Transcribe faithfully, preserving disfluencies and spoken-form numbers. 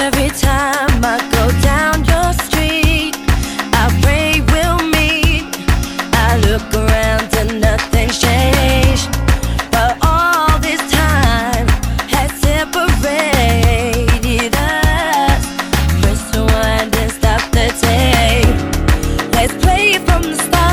Every time I go down your street, I pray we'll meet. I look around and nothing's changed, but all this time has separated us. Press rewind and stop the tape. Let's play it from the start.